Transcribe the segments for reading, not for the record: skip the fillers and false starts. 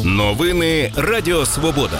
Новини Радіо Свобода.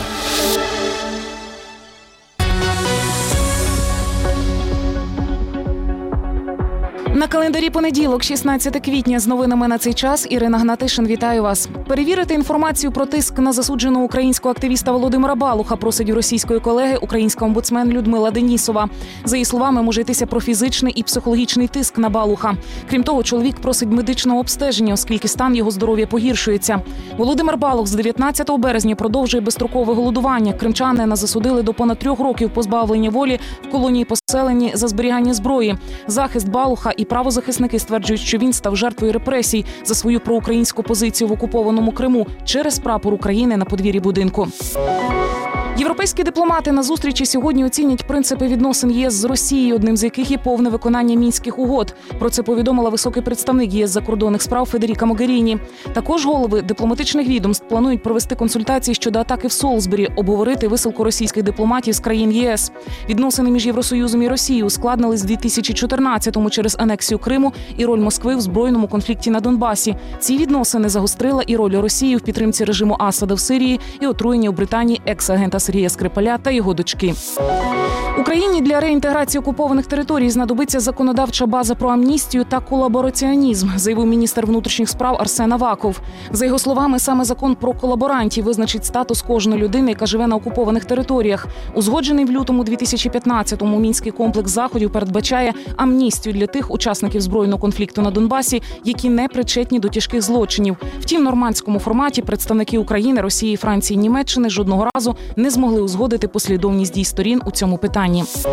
На календарі понеділок, 16 квітня. З новинами на цей час Ірина Гнатишин. Вітаю вас. Перевірити інформацію про тиск на засудженого українського активіста Володимира Балуха просить у російської колеги українська омбудсмен Людмила Денісова. За її словами, може йтися про фізичний і психологічний тиск на Балуха. Крім того, чоловік просить медичного обстеження, оскільки стан його здоров'я погіршується. Володимир Балух з 19 березня продовжує безстрокове голодування. Кримчанина засудили до понад 3 років позбавлення волі в колонії поселені за зберігання зброї. Захист Балуха і правозахисники стверджують, що він став жертвою репресій за свою проукраїнську позицію в окупованому Криму через прапор України на подвір'ї будинку. Європейські дипломати на зустрічі сьогодні оцінять принципи відносин ЄС з Росією, одним з яких є повне виконання Мінських угод. Про це повідомила високий представник ЄС закордонних справ Федеріка Могеріні. Також голови дипломатичних відомств планують провести консультації щодо атаки в Солсбері, обговорити висилку російських дипломатів з країн ЄС. Відносини між Євросоюзом і Росією ускладнились в 2014-му через анексію Криму і роль Москви в збройному конфлікті на Донбасі. Ці відносини загострила і роль Росії в підтримці режиму Асада в Сирії і отруєння у Британії екс-агента Сергія Скрипаля та його дочки. Україні для реінтеграції окупованих територій знадобиться законодавча база про амністію та колабораціонізм, заявив міністр внутрішніх справ Арсен Аваков. За його словами, саме закон про колаборантів визначить статус кожної людини, яка живе на окупованих територіях. Узгоджений в лютому 2015-му Мінський комплекс заходів передбачає амністію для тих учасників збройного конфлікту на Донбасі, які не причетні до тяжких злочинів. Втім, в нормандському форматі представники України, Росії, Франції, Німеччини жодного разу не змогли узгодити послідовність дій сторін у цьому питанні.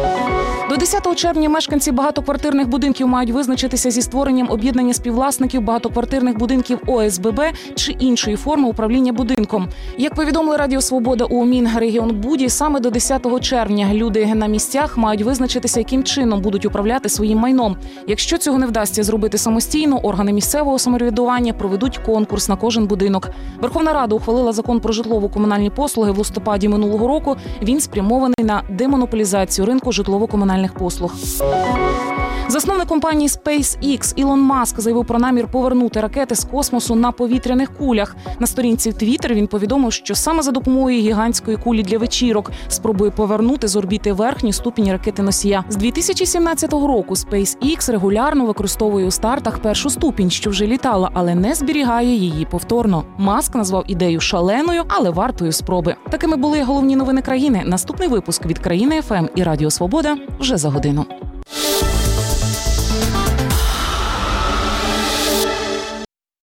До 10 червня мешканці багатоквартирних будинків мають визначитися зі створенням об'єднання співвласників багатоквартирних будинків ОСББ чи іншої форми управління будинком. Як повідомили Радіо Свобода у Мінрегіонбуді, саме до 10 червня люди на місцях мають визначитися, яким чином будуть управляти своїм майном. Якщо цього не вдасться зробити самостійно, органи місцевого самоврядування проведуть конкурс на кожен будинок. Верховна Рада ухвалила закон про житлово-комунальні послуги в листопаді минулого року. Він спрямований на демонополізацію ринку житлово-комунальних послуг. Засновник компанії SpaceX Ілон Маск заявив про намір повернути ракети з космосу на повітряних кулях. На сторінці в Твіттер він повідомив, що саме за допомогою гігантської кулі для вечірок спробує повернути з орбіти верхній ступінь ракети-носія. З 2017 року SpaceX регулярно використовує у стартах першу ступінь, що вже літала, але не зберігає її повторно. Маск назвав ідею шаленою, але вартою спроби. Такими були головні новини країни. Наступний випуск від Країни ФМ і Радіо Свобода вже за годину.